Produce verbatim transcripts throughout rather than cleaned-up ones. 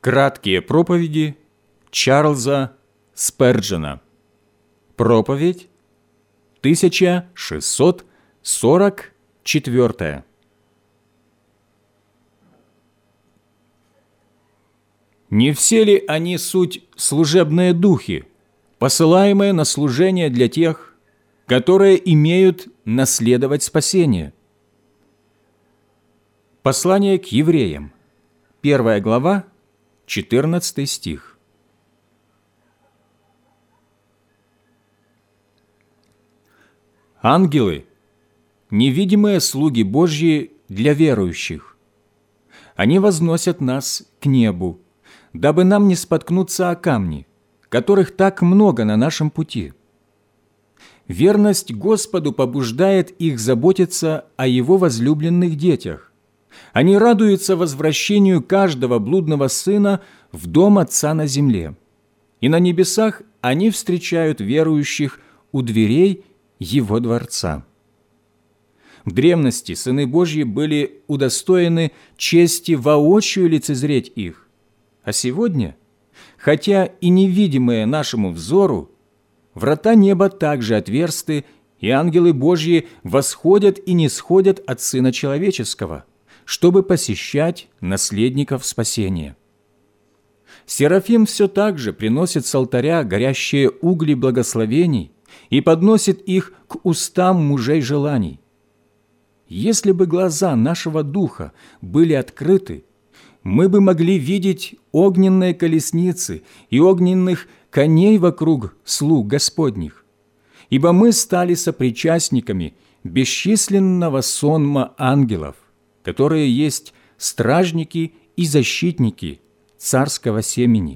Краткие проповеди Чарльза Сперджена. Проповедь тысяча шестьсот сорок четвёртая. Не все ли они суть служебные духи, посылаемые на служение для тех, которые имеют наследовать спасение? Послание к евреям, первая глава, четырнадцатый стих. Ангелы – невидимые слуги Божьи для верующих. Они возносят нас к небу, дабы нам не споткнуться о камни, которых так много на нашем пути. Верность Господу побуждает их заботиться о Его возлюбленных детях. Они радуются возвращению каждого блудного сына в дом Отца на земле. И на небесах они встречают верующих у дверей Его дворца. В древности сыны Божьи были удостоены чести воочию лицезреть их. А сегодня, хотя и невидимые нашему взору, врата неба также отверсты, и ангелы Божьи восходят и нисходят от Сына Человеческого, чтобы посещать наследников спасения. Серафим все так же приносит с алтаря горящие угли благословений и подносит их к устам мужей желаний. Если бы глаза нашего духа были открыты, мы бы могли видеть огненные колесницы и огненных коней вокруг слуг Господних, ибо мы стали сопричастниками бесчисленного сонма ангелов, которые есть стражники и защитники царского семени.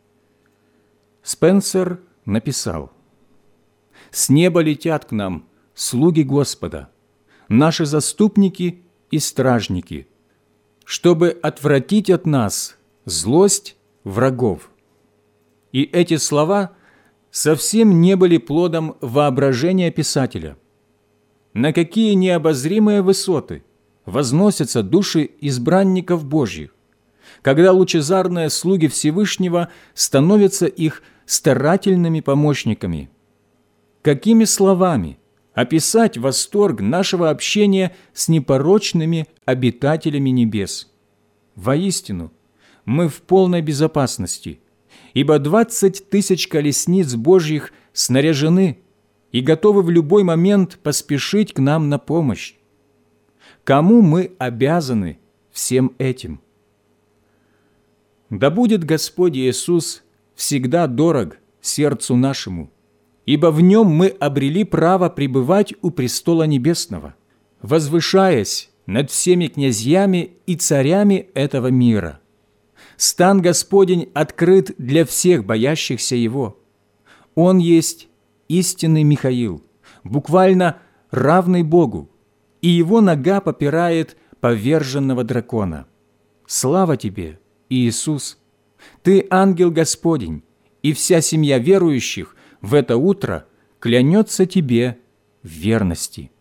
Спенсер написал: «С неба летят к нам слуги Господа, наши заступники и стражники, чтобы отвратить от нас злость врагов». И эти слова совсем не были плодом воображения писателя. На какие необозримые высоты возносятся души избранников Божьих, когда лучезарные слуги Всевышнего становятся их старательными помощниками. Какими словами описать восторг нашего общения с непорочными обитателями небес? Воистину, мы в полной безопасности, ибо двадцать тысяч колесниц Божьих снаряжены и готовы в любой момент поспешить к нам на помощь. Кому мы обязаны всем этим? Да будет Господь Иисус всегда дорог сердцу нашему, ибо в Нем мы обрели право пребывать у престола небесного, возвышаясь над всеми князьями и царями этого мира. Стан Господень открыт для всех боящихся Его. Он есть истинный Михаил, буквально равный Богу, и Его нога попирает поверженного дракона. Слава Тебе, Иисус! Ты ангел Господень, и вся семья верующих в это утро клянется Тебе в верности.